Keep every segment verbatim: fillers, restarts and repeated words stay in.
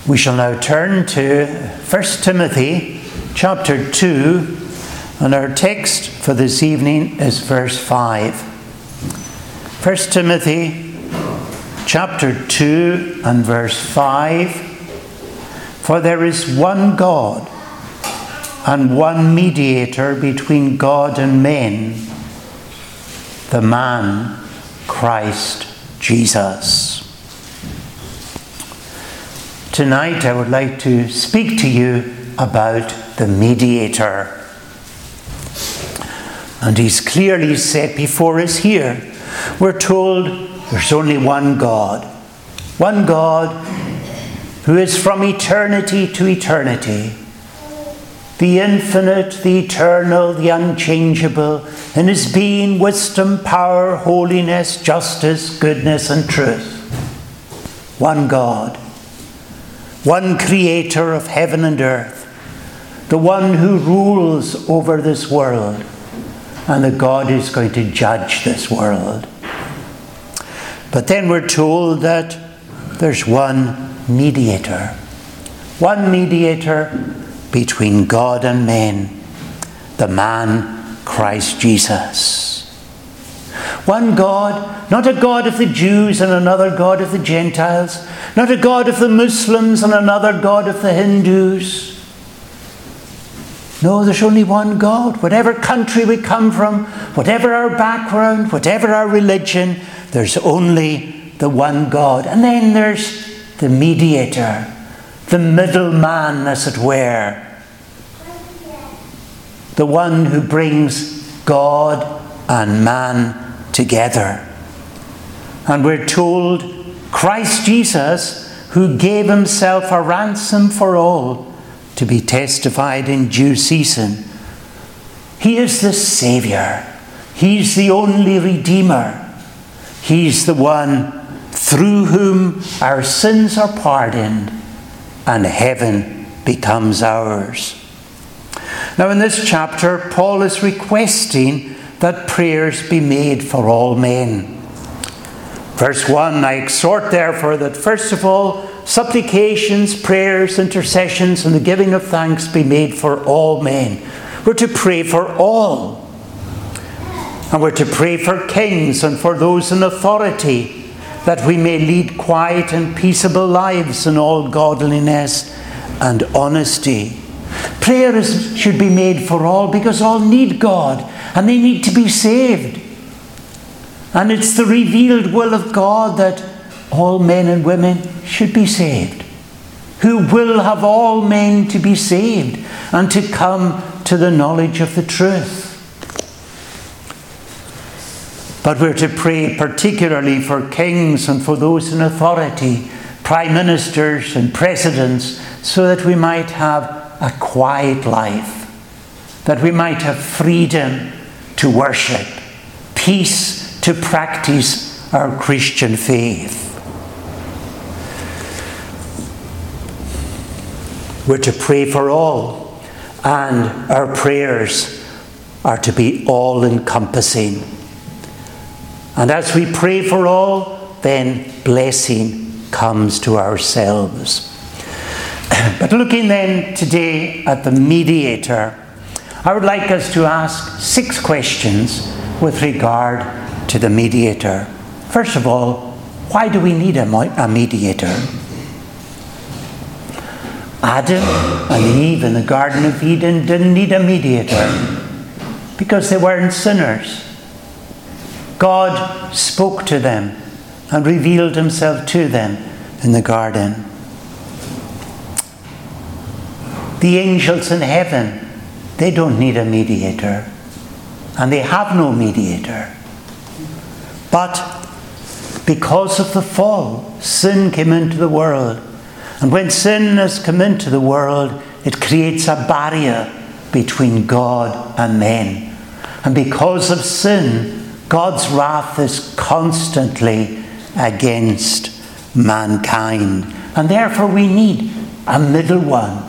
We shall now turn to First Timothy chapter two, and our text for this evening is verse five. First Timothy chapter two and verse five. For there is one God and one mediator between God and men, the man Christ Jesus. Tonight I would like to speak to you about the mediator. And he's clearly set before us here. We're told there's only one God. One God who is from eternity to eternity. The infinite, the eternal, the unchangeable, in his being, wisdom, power, holiness, justice, goodness, and truth. One God. One creator of heaven and earth. The one who rules over this world. And the God who's going to judge this world. But then we're told that there's one mediator. One mediator between God and men. The man Christ Jesus. One God, not a God of the Jews and another God of the Gentiles. Not a God of the Muslims and another God of the Hindus. No, there's only one God. Whatever country we come from, whatever our background, whatever our religion, there's only the one God. And then there's the mediator, the middleman, as it were. The one who brings God and man together. And we're told Christ Jesus, who gave himself a ransom for all, to be testified in due season. He is the Saviour. He's the only Redeemer. He's the one through whom our sins are pardoned and heaven becomes ours. Now in this chapter, Paul is requesting that prayers be made for all men. Verse one, I exhort therefore that first of all, supplications, prayers, intercessions, and the giving of thanks be made for all men. We're to pray for all. And we're to pray for kings and for those in authority, that we may lead quiet and peaceable lives in all godliness and honesty. Prayer is, should be made for all because all need God and they need to be saved. And it's the revealed will of God that all men and women should be saved. Who will have all men to be saved and to come to the knowledge of the truth. But we're to pray particularly for kings and for those in authority, prime ministers and presidents, so that we might have a quiet life, that we might have freedom to worship, peace to practice our Christian faith. We're to pray for all, and our prayers are to be all-encompassing. And as we pray for all, then blessing comes to ourselves. But looking then today at the mediator, I would like us to ask six questions with regard to the mediator. First of all, why do we need a mediator? Adam and Eve in the Garden of Eden didn't need a mediator because they weren't sinners. God spoke to them and revealed himself to them in the garden. The angels in heaven, they don't need a mediator, and they have no mediator. But because of the fall, sin came into the world. And when sin has come into the world, it creates a barrier between God and men. And because of sin, God's wrath is constantly against mankind. And therefore we need a middle one.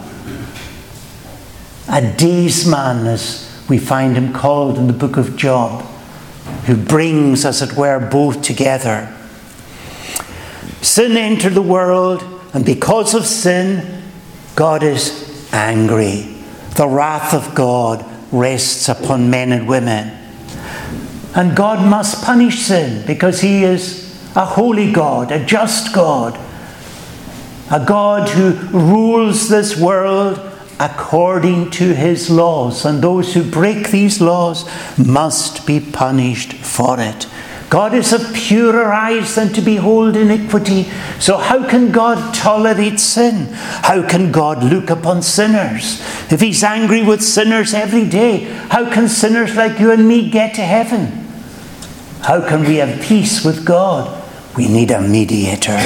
A daysman, as we find him called in the book of Job, who brings, as it were, both together. Sin entered the world, and because of sin, God is angry. The wrath of God rests upon men and women. And God must punish sin because he is a holy God, a just God, a God who rules this world according to his laws. And those who break these laws must be punished for it. God is of purer eyes than to behold iniquity. So how can God tolerate sin? How can God look upon sinners? If he's angry with sinners every day, how can sinners like you and me get to heaven? How can we have peace with God? We need a mediator.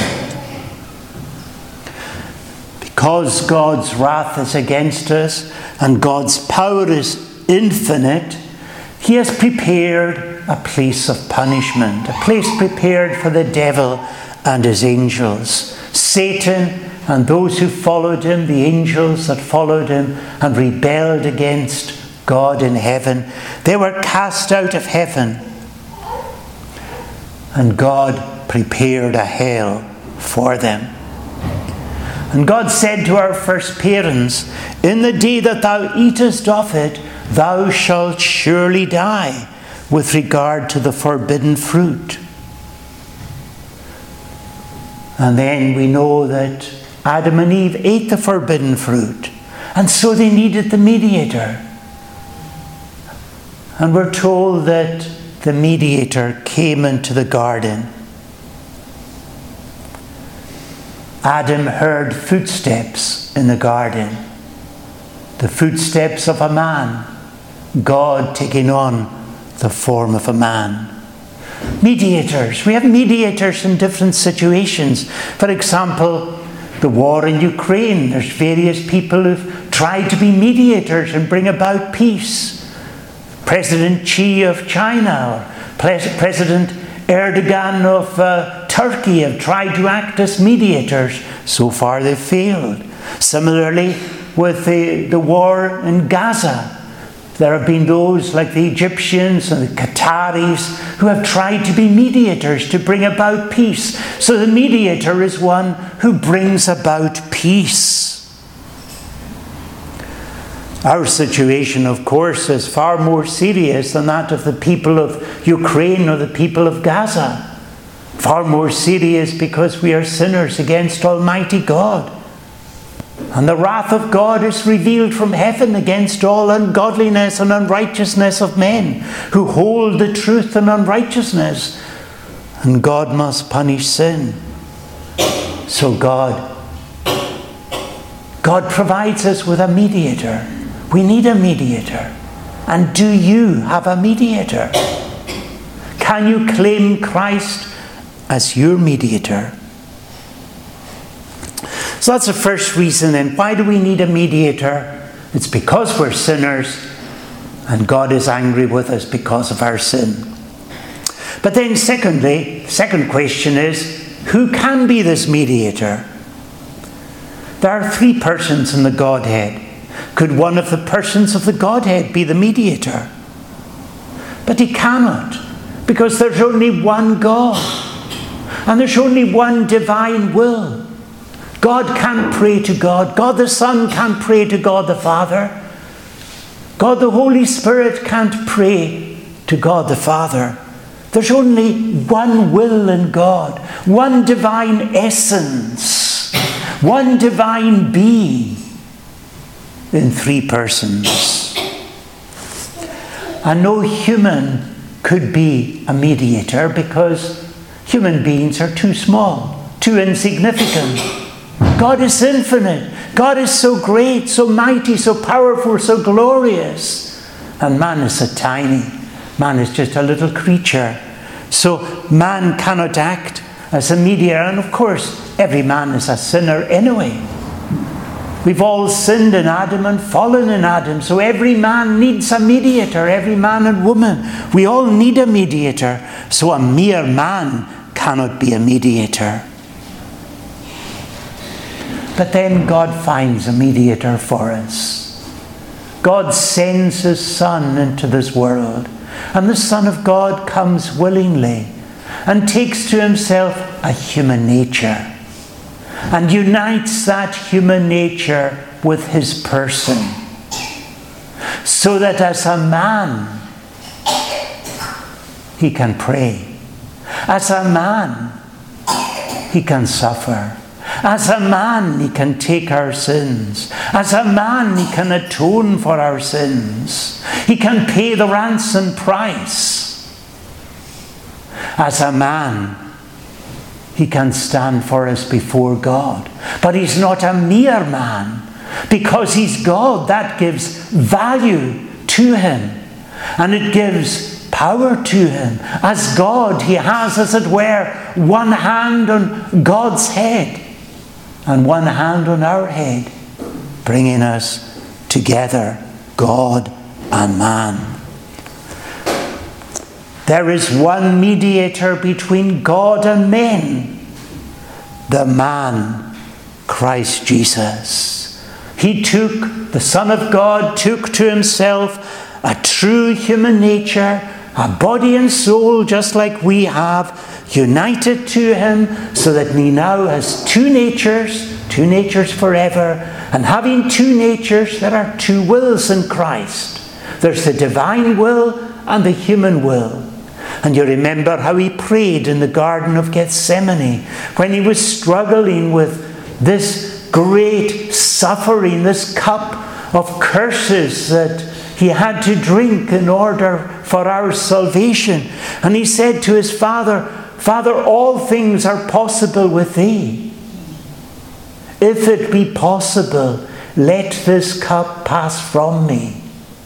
Because God's wrath is against us and God's power is infinite, he has prepared a place of punishment, a place prepared for the devil and his angels. Satan and those who followed him, the angels that followed him and rebelled against God in heaven, they were cast out of heaven. And God prepared a hell for them. And God said to our first parents, "In the day that thou eatest of it, thou shalt surely die," with regard to the forbidden fruit. And then we know that Adam and Eve ate the forbidden fruit, and so they needed the mediator. And we're told that the mediator came into the garden. Adam heard footsteps in the garden, the footsteps of a man, God taking on the form of a man. Mediators. We have mediators in different situations. For example, the war in Ukraine. There's various people who've tried to be mediators and bring about peace. President Xi of China, or President Erdogan of uh, Turkey have tried to act as mediators. So far they've failed. Similarly, with the, the war in Gaza, there have been those like the Egyptians and the Qataris who have tried to be mediators to bring about peace. So the mediator is one who brings about peace. Our situation, of course, is far more serious than that of the people of Ukraine or the people of Gaza. Far more serious because we are sinners against Almighty God. And the wrath of God is revealed from heaven against all ungodliness and unrighteousness of men who hold the truth in unrighteousness. And God must punish sin. So God, God provides us with a mediator. We need a mediator. And do you have a mediator? Can you claim Christ as your mediator? So that's the first reason then. Why do we need a mediator? It's because we're sinners and God is angry with us because of our sin. But then secondly, second question is, who can be this mediator? There are three persons in the Godhead. Could one of the persons of the Godhead be the mediator? But he cannot, because there's only one God. And there's only one divine will. God can't pray to God. God the Son can't pray to God the Father. God the Holy Spirit can't pray to God the Father. There's only one will in God. One divine essence. One divine being in three persons. And no human could be a mediator because human beings are too small, too insignificant. God is infinite. God is so great, so mighty, so powerful, so glorious. And man is so tiny. Man is just a little creature. So man cannot act as a mediator. And of course, every man is a sinner anyway. We've all sinned in Adam and fallen in Adam. So every man needs a mediator. Every man and woman. We all need a mediator. So a mere man cannot be a mediator. But then God finds a mediator for us. God sends his Son into this world. And the Son of God comes willingly and takes to himself a human nature. and unites that human nature with his person, so that as a man he can pray, as a man he can suffer, as a man he can take our sins, as a man he can atone for our sins, he can pay the ransom price. As a man he can stand for us before God. But he's not a mere man. Because he's God, that gives value to him. And it gives power to him. As God, he has, as it were, one hand on God's head and one hand on our head, bringing us together, God and man. There is one mediator between God and men, the man, Christ Jesus. He took, the Son of God took to himself a true human nature, a body and soul just like we have, united to him so that he now has two natures, two natures forever. And having two natures, there are two wills in Christ. There's the divine will and the human will. And you remember how he prayed in the Garden of Gethsemane when he was struggling with this great suffering, this cup of curses that he had to drink in order for our salvation. And he said to his Father, Father, all things are possible with thee. If it be possible, let this cup pass from me.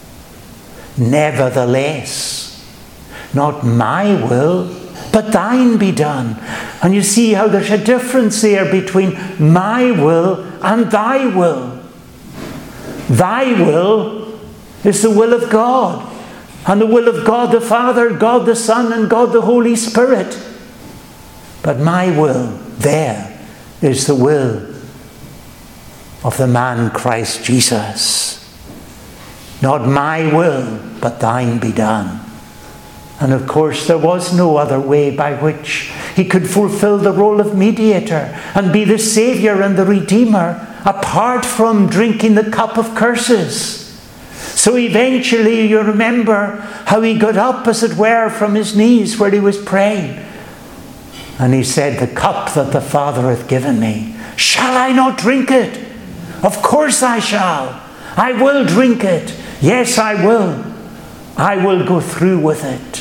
Nevertheless, not my will, but thine be done. And you see how there's a difference there between my will and thy will. Thy will is the will of God, and the will of God the Father, God the Son, and God the Holy Spirit. But my will, there, is the will of the man Christ Jesus. Not my will, but thine be done. And of course, there was no other way by which he could fulfill the role of mediator and be the Saviour and the Redeemer apart from drinking the cup of curses. So eventually, you remember how he got up, as it were, from his knees where he was praying. And he said, the cup that the Father hath given me, shall I not drink it? Of course I shall. I will drink it. Yes, I will. I will go through with it.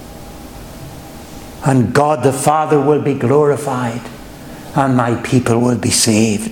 And God the Father will be glorified, and my people will be saved.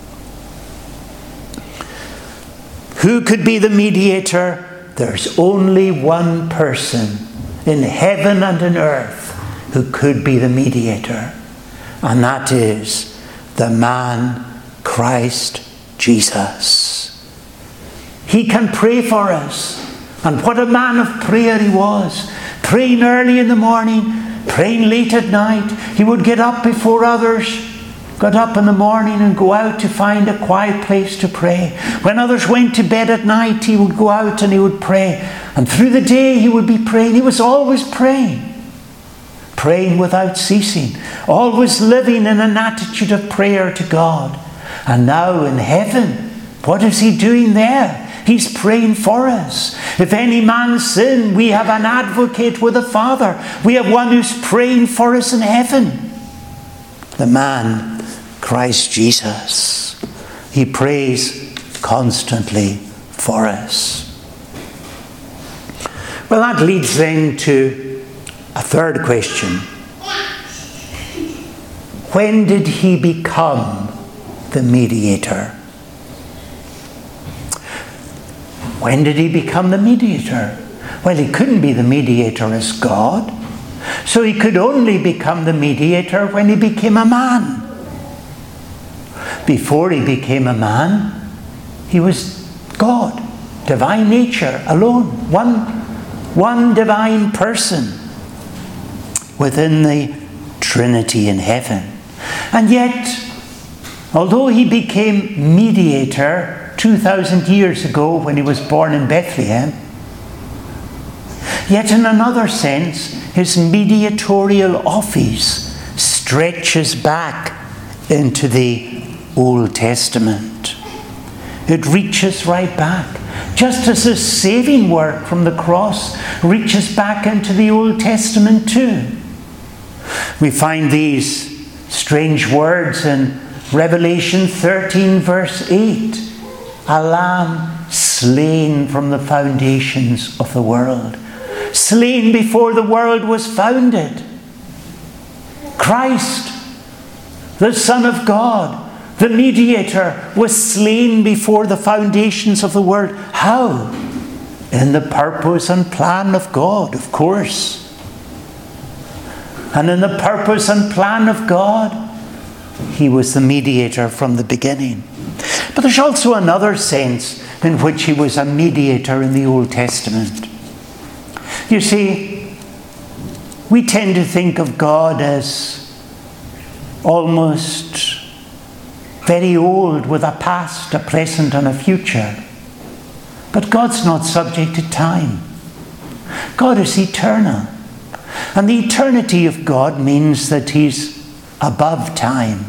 Who could be the mediator? There's only one person in heaven and in earth who could be the mediator, and that is the man Christ Jesus. He can pray for us, and what a man of prayer he was, praying early in the morning, praying late at night. He would get up before others, got up in the morning and go out to find a quiet place to pray. When others went to bed at night, he would go out and he would pray. And through the day he would be praying. He was always praying. Praying without ceasing. Always living in an attitude of prayer to God. And now in heaven, what is he doing there? He's praying for us. If any man sin, we have an advocate with the Father. We have one who's praying for us in heaven. The man, Christ Jesus. He prays constantly for us. Well, that leads then to a third question. When did he become the mediator? When did he become the mediator? Well, he couldn't be the mediator as God. So he could only become the mediator when he became a man. Before he became a man, he was God, divine nature alone, one, one divine person within the Trinity in heaven. And yet, although he became mediator two thousand years ago when he was born in Bethlehem, yet in another sense, his mediatorial office stretches back into the Old Testament. It reaches right back. Just as the saving work from the cross reaches back into the Old Testament too. We find these strange words in Revelation thirteen verse eight. A lamb slain from the foundations of the world. Slain before the world was founded. Christ, the Son of God, the mediator, was slain before the foundations of the world. How? In the purpose and plan of God, of course. And in the purpose and plan of God, he was the mediator from the beginning. But there's also another sense in which he was a mediator in the Old Testament. You see, we tend to think of God as almost very old, with a past, a present, and a future. But God's not subject to time. God is eternal. And the eternity of God means that he's above time.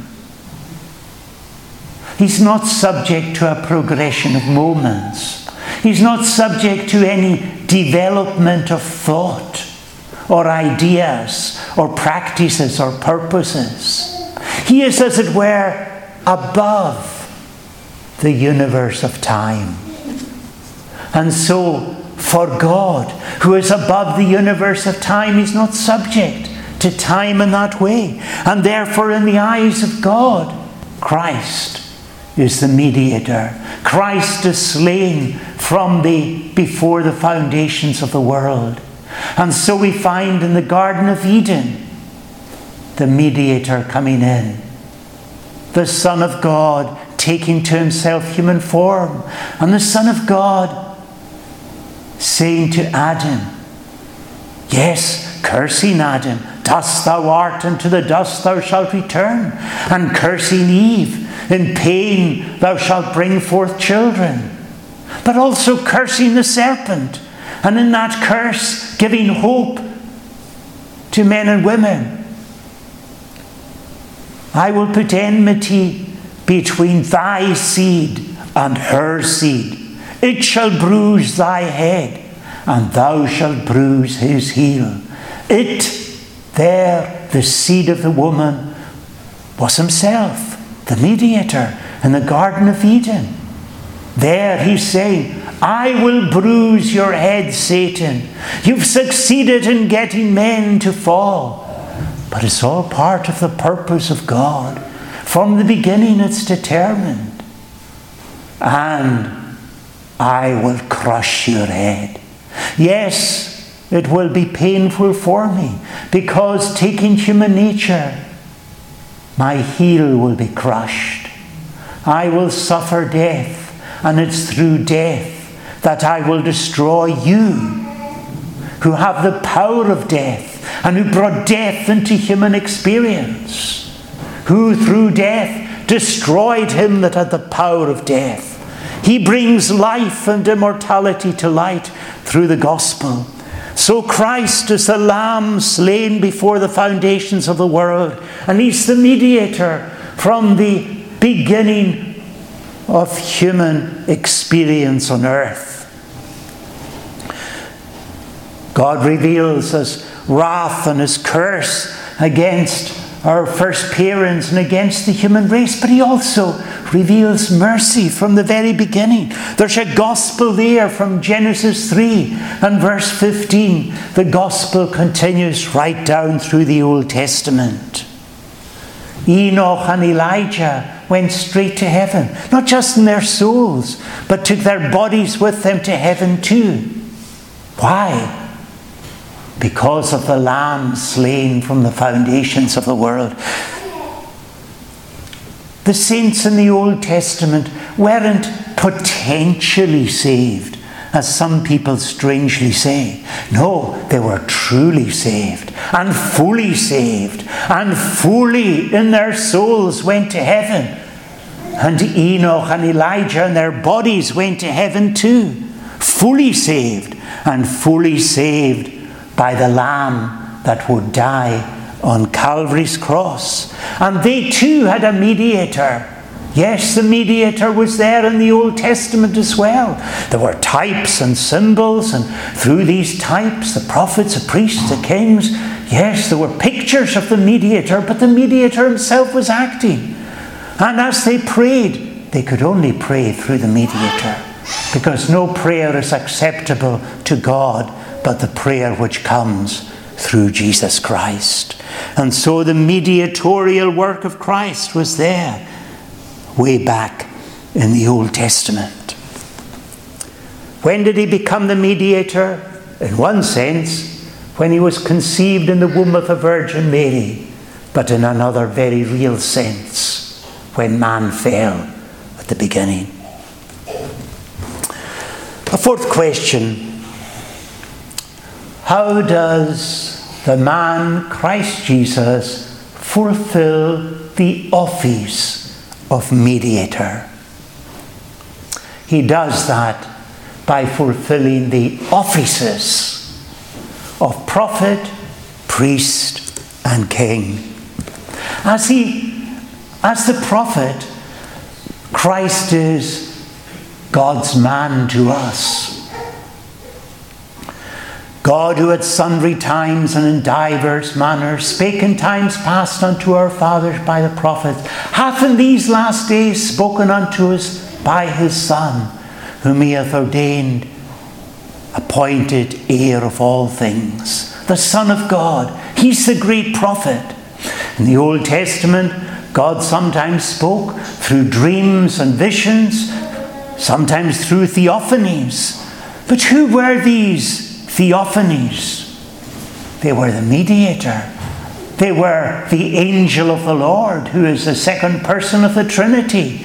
He's not subject to a progression of moments. He's not subject to any development of thought or ideas or practices or purposes. He is, as it were, above the universe of time. And so, for God, who is above the universe of time, is not subject to time in that way. And therefore, in the eyes of God, Christ is the mediator. Christ is slain from the before the foundations of the world. And so we find in the Garden of Eden the mediator coming in. The Son of God taking to himself human form. And the Son of God saying to Adam, yes, cursing Adam, dust thou art, and to the dust thou shalt return. And cursing Eve, in pain thou shalt bring forth children. But also cursing the serpent, and in that curse giving hope to men and women. I will put enmity between thy seed and her seed. It shall bruise thy head, and thou shalt bruise his heel. It, there, the seed of the woman, was himself, the mediator, in the Garden of Eden. There he's saying, I will bruise your head, Satan. You've succeeded in getting men to fall. But it's all part of the purpose of God. From the beginning it's determined. And I will crush your head. Yes, it will be painful for me, because taking human nature, my heel will be crushed. I will suffer death, and it's through death that I will destroy you, who have the power of death, and who brought death into human experience, who through death destroyed him that had the power of death. He brings life and immortality to light through the gospel. So Christ is the Lamb slain before the foundations of the world, and he's the mediator from the beginning of human experience on earth. God reveals his wrath and his curse against our first parents and against the human race, but he also reveals mercy from the very beginning. There's a gospel there from Genesis three and verse fifteen. The gospel continues right down through the Old Testament. Enoch and Elijah went straight to heaven, not just in their souls, but took their bodies with them to heaven too. Why? Because of the Lamb slain from the foundations of the world. The saints in the Old Testament weren't potentially saved, as some people strangely say. No, they were truly saved, and fully saved, and fully in their souls went to heaven. And Enoch and Elijah and their bodies went to heaven too, fully saved, and fully saved by the Lamb that would die on Calvary's cross. And they too had a mediator. Yes, the mediator was there in the Old Testament as well. There were types and symbols, and through these types, the prophets, the priests, the kings, yes, there were pictures of the mediator, but the mediator himself was acting. And as they prayed, they could only pray through the mediator, because no prayer is acceptable to God but the prayer which comes through Jesus Christ. And so the mediatorial work of Christ was there way back in the Old Testament. When did he become the mediator? In one sense, when he was conceived in the womb of the Virgin Mary, but in another very real sense, when man fell at the beginning. A fourth question: how does the man Christ Jesus fulfill the office of mediator? He does that by fulfilling the offices of prophet, priest, and king. As he, as the prophet, Christ is God's man to us. God, who at sundry times and in divers manners spake in times past unto our fathers by the prophets, hath in these last days spoken unto us by his Son, whom he hath ordained, appointed heir of all things, the Son of God. He's the great prophet. In the Old Testament, God sometimes spoke through dreams and visions, sometimes through theophanies. But who were these theophanies? They were the mediator. They were the angel of the Lord, who is the second person of the Trinity.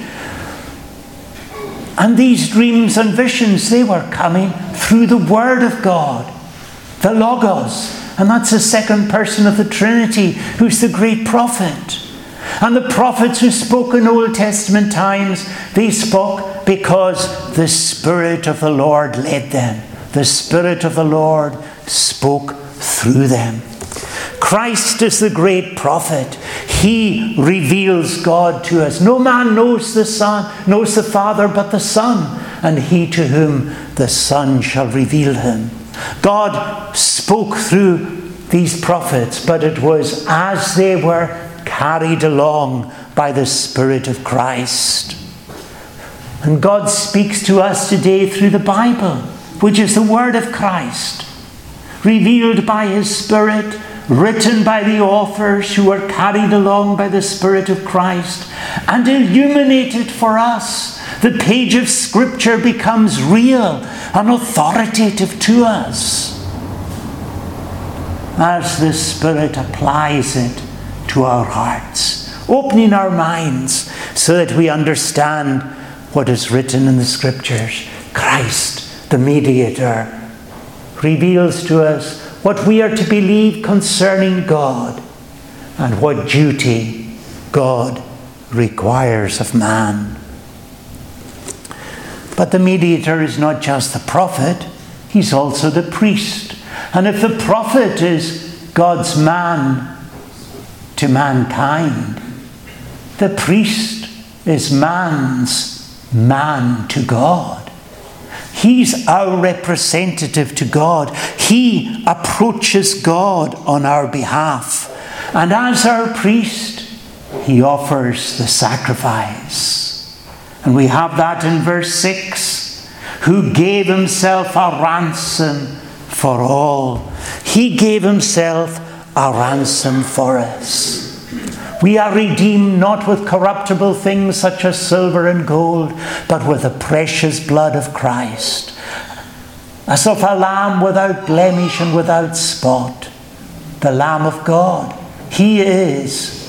And these dreams and visions, they were coming through the Word of God, the Logos. And that's the second person of the Trinity, who's the great prophet. And the prophets who spoke in Old Testament times, they spoke because the Spirit of the Lord led them. The Spirit of the Lord spoke through them. Christ is the great prophet. He reveals God to us. No man knows the Son, knows the Father but the Son, and he to whom the Son shall reveal him. God spoke through these prophets, but it was as they were carried along by the Spirit of Christ. And God speaks to us today through the Bible, which is the Word of Christ, revealed by his Spirit, written by the authors who are carried along by the Spirit of Christ, and illuminated for us. The page of Scripture becomes real and authoritative to us as the Spirit applies it to our hearts, opening our minds so that we understand what is written in the Scriptures. Christ, the mediator, reveals to us what we are to believe concerning God and what duty God requires of man. But the mediator is not just the prophet, he's also the priest. And if the prophet is God's man to mankind, the priest is man's man to God. He's our representative to God. He approaches God on our behalf. And as our priest, he offers the sacrifice. And we have that in verse six. Who gave himself a ransom for all. He gave himself a ransom for us. We are redeemed not with corruptible things such as silver and gold, but with the precious blood of Christ, as of a lamb without blemish and without spot, the Lamb of God. He is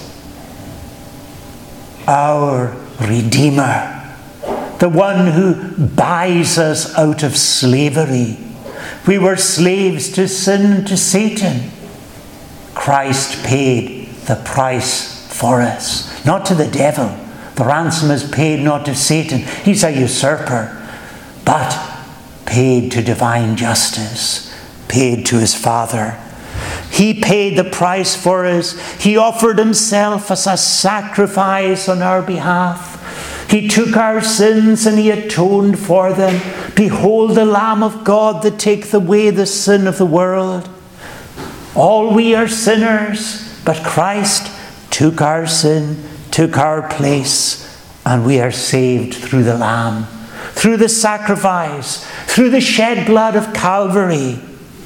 our Redeemer, the one who buys us out of slavery. We were slaves to sin and to Satan. Christ paid the price for us, not to the devil. The ransom is paid not to Satan. He's a usurper, but paid to divine justice, paid to his Father. He paid the price for us. He offered himself as a sacrifice on our behalf. He took our sins and he atoned for them. Behold the Lamb of God that taketh away the sin of the world. All we are sinners, but Christ took our sin, took our place, and we are saved through the Lamb, through the sacrifice, through the shed blood of Calvary.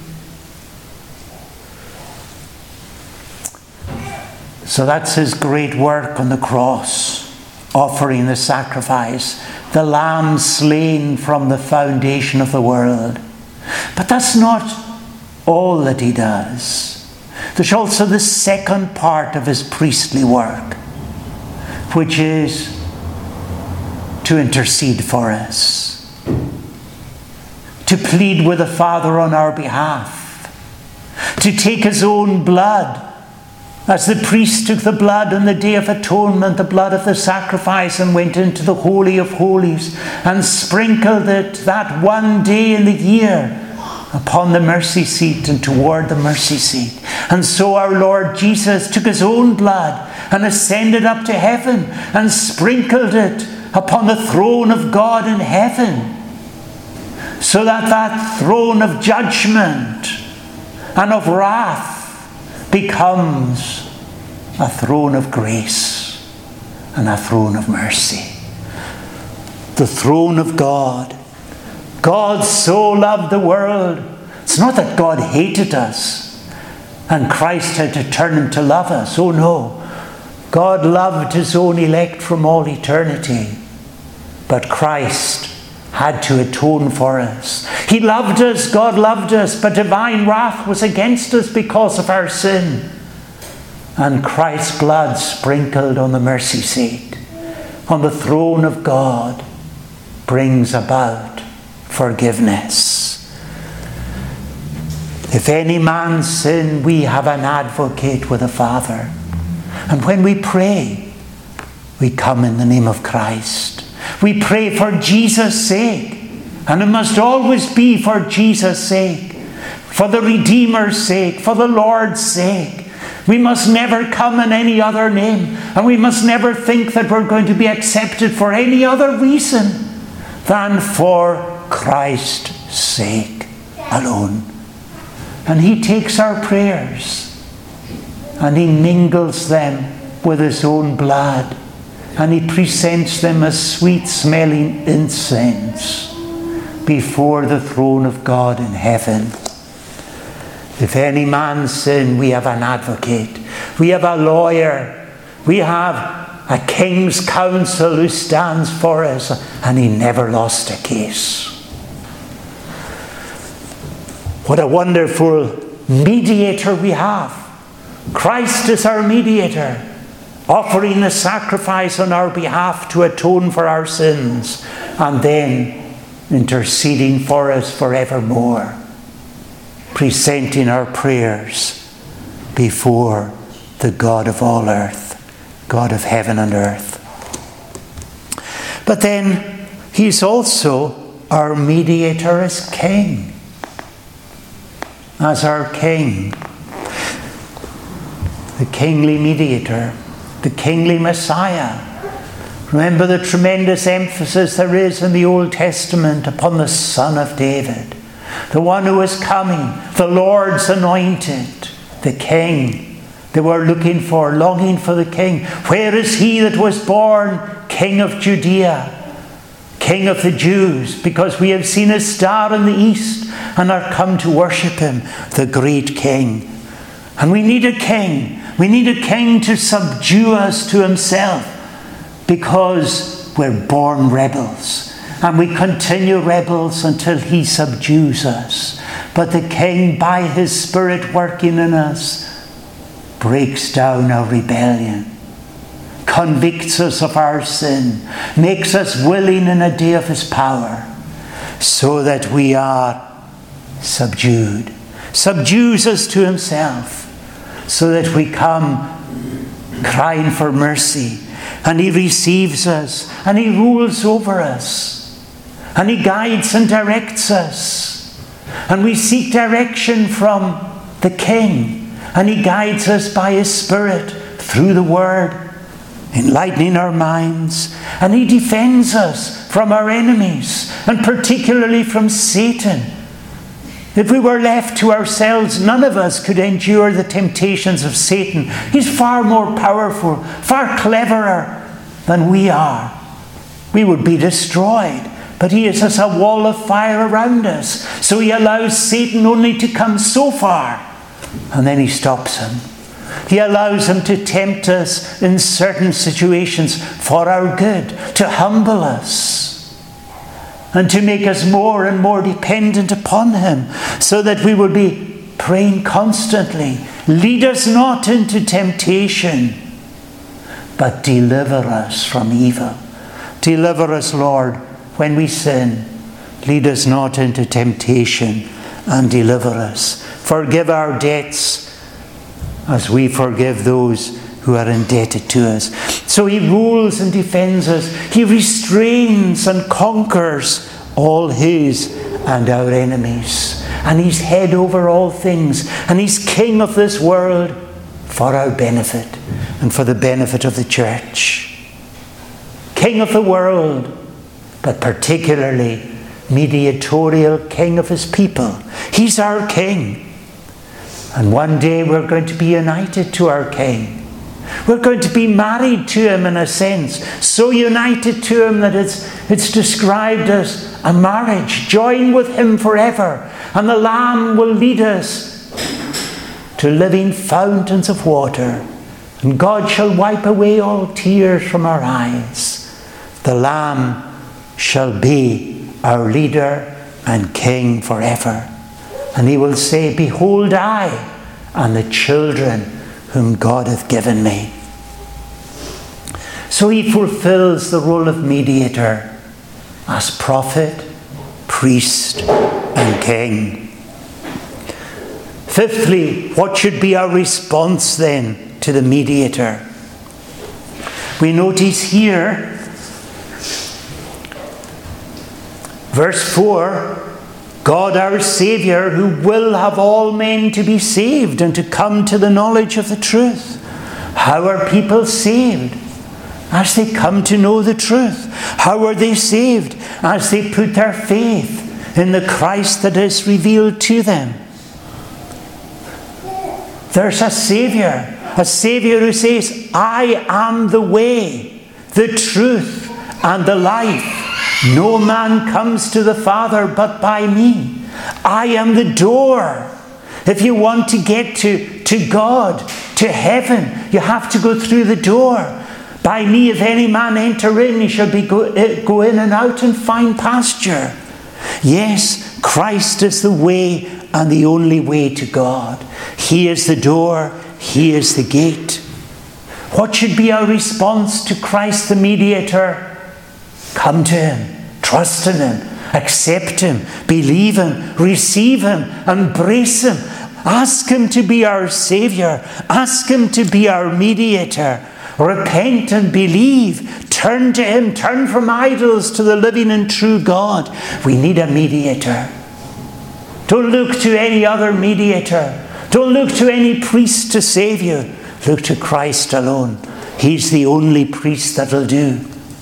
So that's his great work on the cross, offering the sacrifice, the Lamb slain from the foundation of the world. But that's not all that he does. There's also the second part of his priestly work, which is to intercede for us, to plead with the Father on our behalf, to take his own blood, as the priest took the blood on the Day of Atonement, the blood of the sacrifice, and went into the Holy of Holies and sprinkled it that one day in the year upon the mercy seat and toward the mercy seat. And so our Lord Jesus took his own blood and ascended up to heaven and sprinkled it upon the throne of God in heaven, so that that throne of judgment and of wrath becomes a throne of grace and a throne of mercy. The throne of God. God so loved the world. It's not that God hated us and Christ had to turn him to love us. Oh no. God loved his own elect from all eternity. But Christ had to atone for us. He loved us, God loved us, but divine wrath was against us because of our sin. And Christ's blood sprinkled on the mercy seat, on the throne of God, brings about forgiveness. If any man sin, we have an advocate with the Father. And when we pray, we come in the name of Christ. We pray for Jesus' sake. And it must always be for Jesus' sake, for the Redeemer's sake, for the Lord's sake. We must never come in any other name, and we must never think that we're going to be accepted for any other reason than for Christ's sake alone. And he takes our prayers and he mingles them with his own blood, and he presents them as sweet-smelling incense before the throne of God in heaven. If any man sin, we have an advocate. We have a lawyer. We have a king's counsel who stands for us, and he never lost a case. What a wonderful mediator we have. Christ is our mediator, offering the sacrifice on our behalf to atone for our sins, and then interceding for us forevermore, presenting our prayers before the God of all earth, God of heaven and earth. But then he's also our mediator as King. As our King, the kingly mediator, the kingly Messiah. Remember the tremendous emphasis there is in the Old Testament upon the Son of David, the one who is coming, the Lord's anointed, the King. They were looking for, longing for the King. Where is he that was born King of Judea, King of the Jews? Because we have seen his star in the east and are come to worship him, the great King. And we need a king. We need a king to subdue us to himself, because we're born rebels. And we continue rebels until he subdues us. But the King, by his Spirit working in us, breaks down our rebellion, convicts us of our sin, makes us willing in a day of his power, so that we are subdued, subdues us to himself, so that we come crying for mercy, and he receives us, and he rules over us, and he guides and directs us, and we seek direction from the King, And he guides us by his Spirit through the Word, enlightening our minds. And he defends us from our enemies, and particularly from Satan. If we were left to ourselves, none of us could endure the temptations of Satan. He's far more powerful, far cleverer than we are. We would be destroyed. But he is as a wall of fire around us. So he allows Satan only to come so far, and then he stops him. He allows him to tempt us in certain situations for our good, to humble us, and to make us more and more dependent upon him, so that we will be praying constantly, lead us not into temptation, but deliver us from evil. Deliver us, Lord, when we sin. Lead us not into temptation, and deliver us. Forgive our debts as we forgive those who are indebted to us. So he rules and defends us. He restrains and conquers all his and our enemies. And he's head over all things. And he's king of this world for our benefit and for the benefit of the church. King of the world, but particularly mediatorial king of his people. He's our king. And one day we're going to be united to our king. We're going to be married to him in a sense. So united to him that it's, it's described as a marriage. Join with him forever. And the Lamb will lead us to living fountains of water. And God shall wipe away all tears from our eyes. The Lamb shall be our leader and king forever. And he will say, behold I and the children whom God hath given me. So he fulfills the role of mediator as prophet, priest and king. Fifthly, what should be our response then to the mediator? We notice here, verse four, God our Saviour, who will have all men to be saved and to come to the knowledge of the truth. How are people saved? As they come to know the truth. How are they saved? As they put their faith in the Christ that is revealed to them. There's a Saviour. A Saviour who says, I am the way, the truth, and the life. No man comes to the Father but by me. I am the door. If you want to get to, to God, to heaven, you have to go through the door. By me, if any man enter in, he shall be go, go in and out and find pasture. Yes, Christ is the way and the only way to God. He is the door. He is the gate. What should be our response to Christ the mediator? Come to him, trust in him, accept him, believe him, receive him, embrace him. Ask him to be our Saviour. Ask him to be our mediator. Repent and believe. Turn to him. Turn from idols to the living and true God. We need a mediator. Don't look to any other mediator. Don't look to any priest to save you. Look to Christ alone. He's the only priest that will do.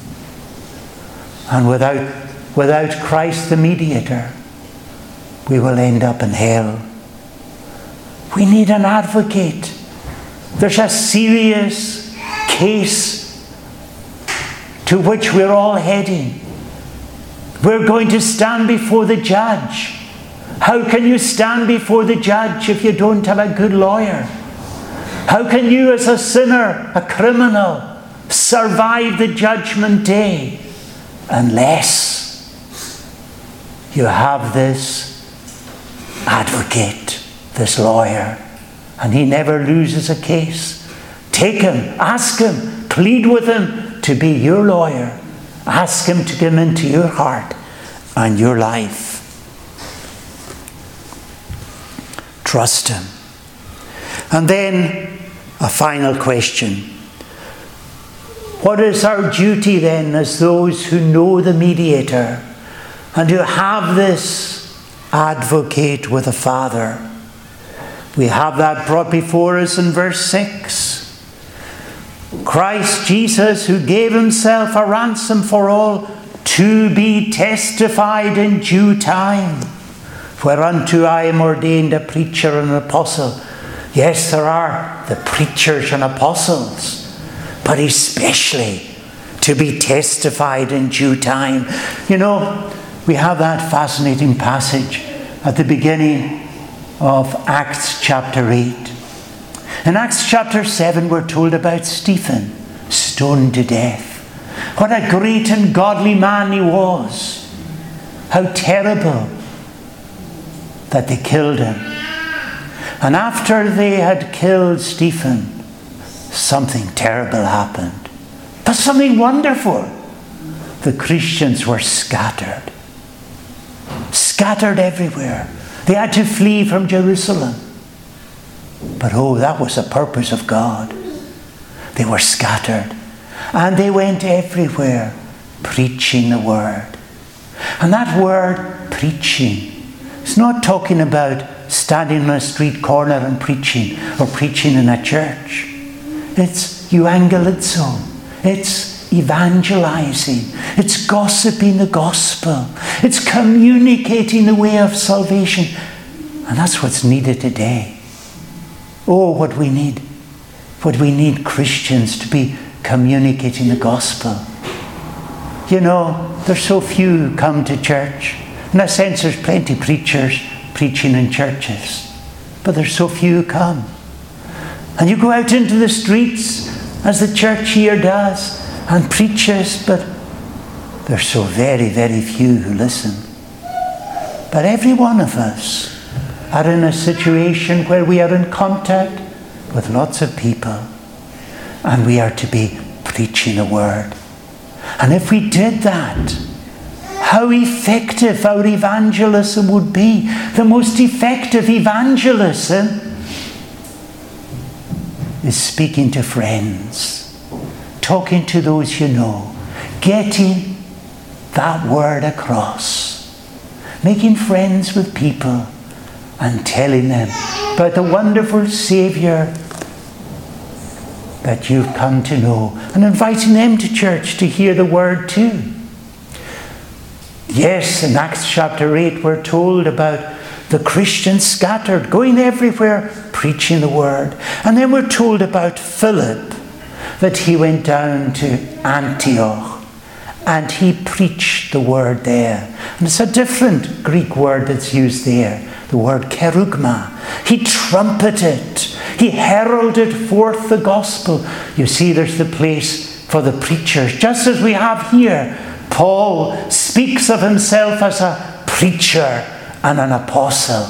And without, without Christ the mediator, we will end up in hell. We need an advocate. There's a serious case to which we're all heading. We're going to stand before the judge. How can you stand before the judge if you don't have a good lawyer? How can you, as a sinner, a criminal, survive the judgment day unless you have this advocate, this lawyer, and he never loses a case? Take him, ask him, plead with him to be your lawyer. Ask him to come into your heart and your life. Trust him. And then a final question. What is our duty then as those who know the mediator and who have this advocate with the Father? We have that brought before us in verse six. Christ Jesus, who gave himself a ransom for all, to be testified in due time, whereunto I am ordained a preacher and an apostle. Yes, there are the preachers and apostles, but especially to be testified in due time. You know, we have that fascinating passage at the beginning of Acts chapter eight. In Acts chapter seven, we're told about Stephen, stoned to death. What a great and godly man he was. How terrible that they killed him. And after they had killed Stephen, something terrible happened. But something wonderful. The Christians were scattered. Scattered everywhere. They had to flee from Jerusalem. But oh, that was the purpose of God. They were scattered. And they went everywhere preaching the word. And that word, preaching, is not talking about standing on a street corner and preaching, or preaching in a church. It's euangelizo. It's evangelizing. It's gossiping the gospel. It's communicating the way of salvation. And that's what's needed today. Oh, what we need. What we need Christians to be communicating the gospel. You know, there's so few who come to church. In a sense, there's plenty of preachers preaching in churches, but there's so few who come. And you go out into the streets, as the church here does, and preaches, but there's so very, very few who listen. But every one of us are in a situation where we are in contact with lots of people, and we are to be preaching the word. And if we did that, how effective our evangelism would be. The most effective evangelism is speaking to friends, talking to those you know, getting that word across, making friends with people and telling them about the wonderful Saviour that you've come to know, and inviting them to church to hear the word too. Yes, in Acts chapter eight we're told about the Christians scattered, going everywhere, preaching the word. And then we're told about Philip, that he went down to Antioch and he preached the word there. And it's a different Greek word that's used there, the word kerugma. He trumpeted, he heralded forth the gospel. You see, there's the place for the preachers, just as we have here. Paul speaks of himself as a preacher and an apostle.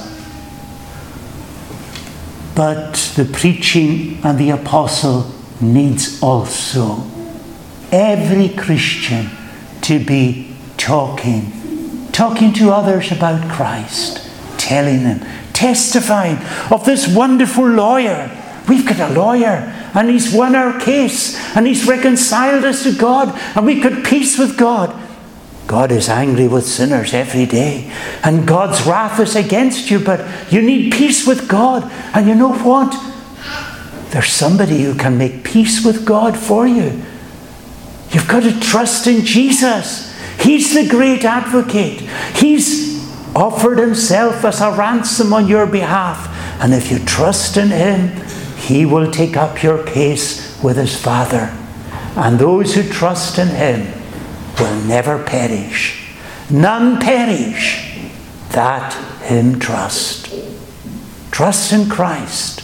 But the preaching and the apostle needs also every Christian to be talking, talking to others about Christ, telling them, testifying of this wonderful lawyer. We've got a lawyer, and he's won our case, and he's reconciled us to God, and we've got peace with God. God is angry with sinners every day, and God's wrath is against you, but you need peace with God. And you know what? There's somebody who can make peace with God for you. You've got to trust in Jesus. He's the great advocate. He's offered himself as a ransom on your behalf. And if you trust in him, he will take up your case with his Father. And those who trust in him will never perish. None perish that him trust. Trust in Christ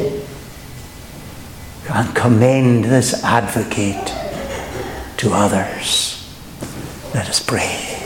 and commend this advocate to others. Let us pray.